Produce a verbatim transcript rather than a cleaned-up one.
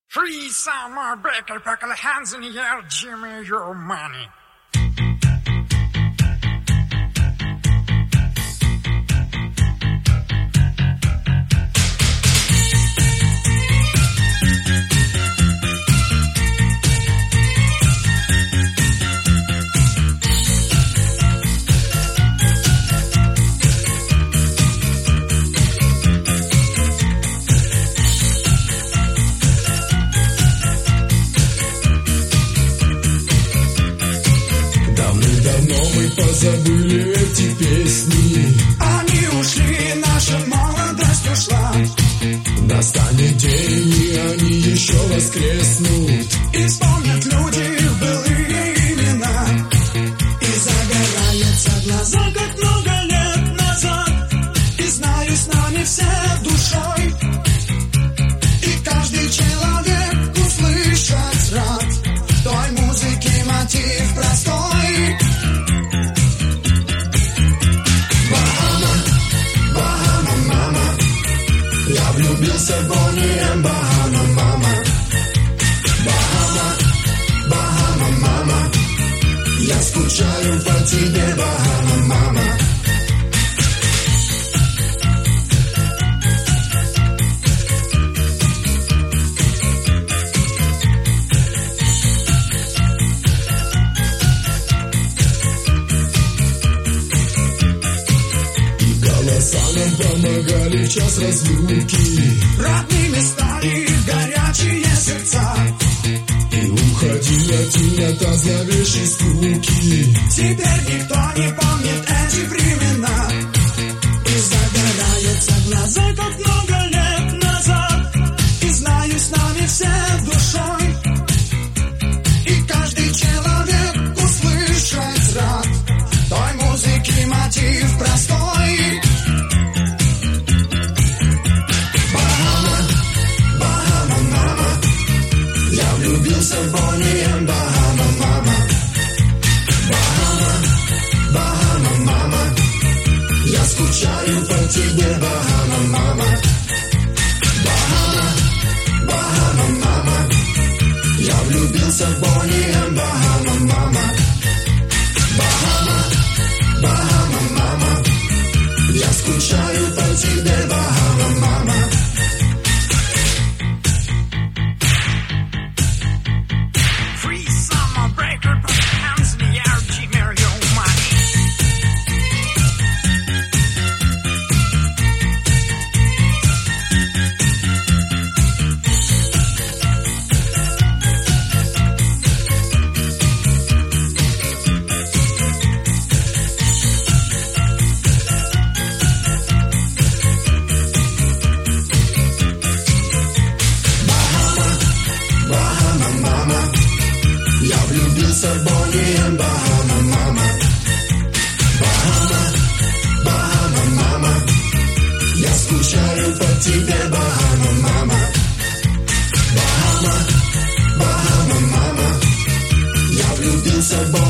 Free summer breaker, put your hands in the air, give me your money. Забыли эти песни, они ушли, наша молодость ушла. Настанет день, и они еще воскреснут, и вспомнят люди их былые имена. И загораются глаза, как много лет назад. И знаю, с нами все душой. И каждый человек услышать рад той музыки мотив простой. Влюбился в Бонни энд Bahama, мама. Bahama, Bahama, мама. Я скучаю по тебе, Bahama, мама. И голоса нам помогали в час разлуки. Родными стали горячие сердца. И уходи от темнота зловещей скуки. Теперь никто не помнит эти времена. И загораются глаза, как много лет назад. И знаю, с нами все душой. И каждый человек услышать рад той музыки мотив простой. Влюбился в Бонни энд Bahama, мама. Bahama, Bahama, мама. Я скучаю по тебе, Bahama, мама. Bahama, Bahama, мама. Я влюбился в Бонни энд Bahama, мама. Bahama, Bahama, мама. Я скучаю по тебе, Bahama, мама. Бонни энд Bahama, мама. Bahama, Bahama, мама. Я скучаю по тебе, Bahama, мама. Bahama, Bahama, мама. Я влюбился в Бонни.